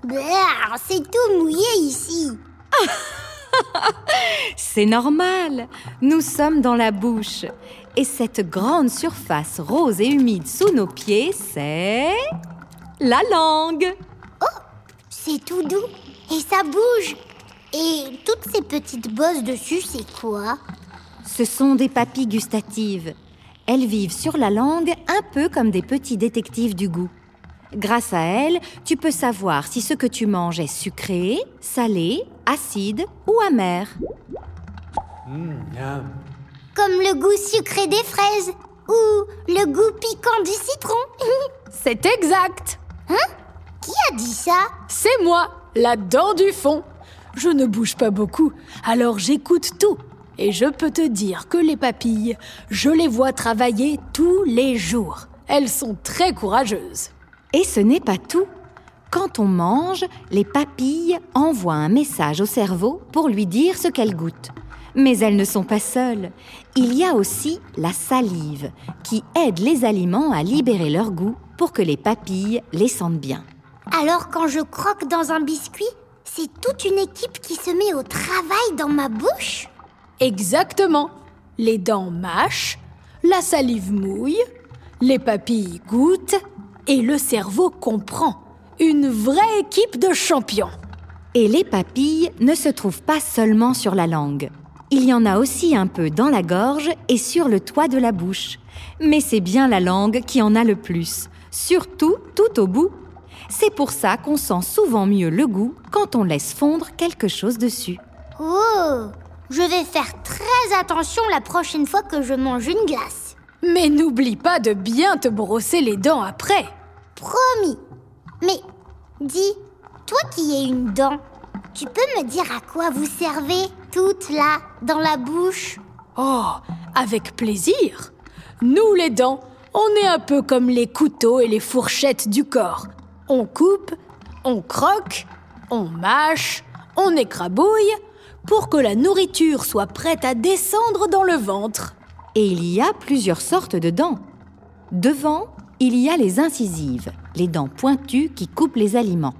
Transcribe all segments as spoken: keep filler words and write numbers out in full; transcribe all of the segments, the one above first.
Brrr, c'est tout mouillé ici. C'est normal, nous sommes dans la bouche. Et cette grande surface rose et humide sous nos pieds, c'est... la langue. C'est tout doux et ça bouge. Et toutes ces petites bosses dessus, c'est quoi? Ce sont des papilles gustatives. Elles vivent sur la langue un peu comme des petits détectives du goût. Grâce à elles, tu peux savoir si ce que tu manges est sucré, salé, acide ou amer. Mmh, miam. Comme le goût sucré des fraises ou le goût piquant du citron. C'est exact. Qui a dit ça? C'est moi, la dent du fond. Je ne bouge pas beaucoup, alors j'écoute tout. Et je peux te dire que les papilles, je les vois travailler tous les jours. Elles sont très courageuses. Et ce n'est pas tout. Quand on mange, les papilles envoient un message au cerveau pour lui dire ce qu'elles goûtent. Mais elles ne sont pas seules. Il y a aussi la salive, qui aide les aliments à libérer leur goût pour que les papilles les sentent bien. Alors quand je croque dans un biscuit, c'est toute une équipe qui se met au travail dans ma bouche? Exactement. Les dents mâchent, la salive mouille, les papilles goûtent et le cerveau comprend. Une vraie équipe de champions. Et les papilles ne se trouvent pas seulement sur la langue. Il y en a aussi un peu dans la gorge et sur le toit de la bouche. Mais c'est bien la langue qui en a le plus, surtout tout au bout. C'est pour ça qu'on sent souvent mieux le goût quand on laisse fondre quelque chose dessus. Oh, je vais faire très attention la prochaine fois que je mange une glace. Mais n'oublie pas de bien te brosser les dents après. Promis. Mais dis, toi qui es une dent, tu peux me dire à quoi vous servez toutes là, dans la bouche? Oh, avec plaisir. Nous, les dents, on est un peu comme les couteaux et les fourchettes du corps. On coupe, on croque, on mâche, on écrabouille pour que la nourriture soit prête à descendre dans le ventre. Et il y a plusieurs sortes de dents. Devant, il y a les incisives, les dents pointues qui coupent les aliments.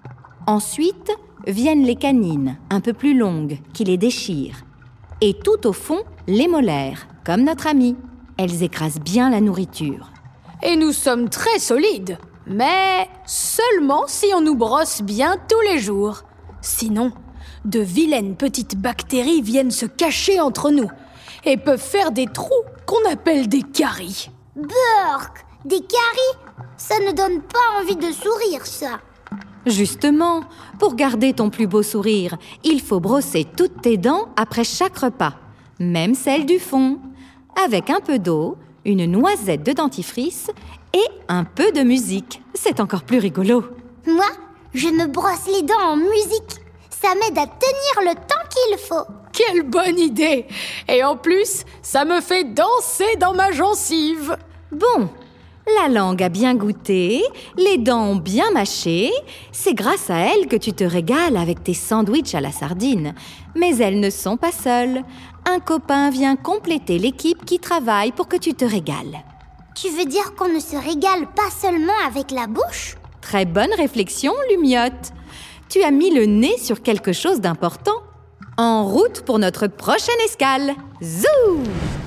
Ensuite, viennent les canines, un peu plus longues, qui les déchirent. Et tout au fond, les molaires, comme notre amie. Elles écrasent bien la nourriture. Et nous sommes très solides, mais seulement si on nous brosse bien tous les jours. Sinon, de vilaines petites bactéries viennent se cacher entre nous et peuvent faire des trous qu'on appelle des caries. Burk, des caries? Ça ne donne pas envie de sourire, ça. Justement, pour garder ton plus beau sourire, il faut brosser toutes tes dents après chaque repas, même celles du fond, avec un peu d'eau, une noisette de dentifrice et un peu de musique. C'est encore plus rigolo. Moi, je me brosse les dents en musique. Ça m'aide à tenir le temps qu'il faut. Quelle bonne idée! Et en plus, ça me fait danser dans ma gencive. Bon, la langue a bien goûté, les dents ont bien mâché. C'est grâce à elles que tu te régales avec tes sandwichs à la sardine. Mais elles ne sont pas seules. Un copain vient compléter l'équipe qui travaille pour que tu te régales. Tu veux dire qu'on ne se régale pas seulement avec la bouche? Très bonne réflexion, Lumiote. Tu as mis le nez sur quelque chose d'important. En route pour notre prochaine escale. Zou!